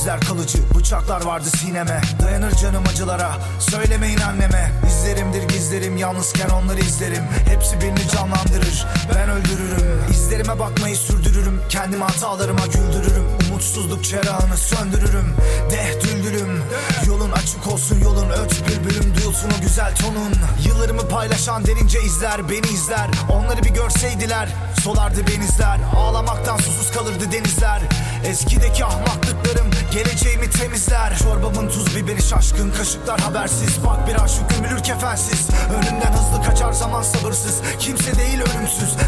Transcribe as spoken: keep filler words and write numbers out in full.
izler kalıcı, bıçaklar vardı sineme. Dayanır canım acılara, söylemeyin anneme. İzlerimdir gizlerim, yalnızken onları izlerim. Hepsi birini canlandırır, ben öldürürüm. İzlerime bakmayı sürdürürüm, kendimi hatalarıma güldürürüm. Umutsuzluk çerağını söndürürüm. Deh düldülüm, yolun açık olsun yolun, öt bülbülüm, duyulsun o güzel tonun. Yıllarımı paylaşan derince izler, beni izler. Onları bir görseydiler, solardı benizler. Ağlamaktan susuz kalırdı denizler. Eskideki ahmaklıklarım geleceğimi temizler. Çorbamın tuz biberi şaşkın, kaşıklar habersiz. Bak bir aşık gömülür kefensiz. Önümden hızlı kaçar zaman sabırsız. Kimse değil ölümsüz,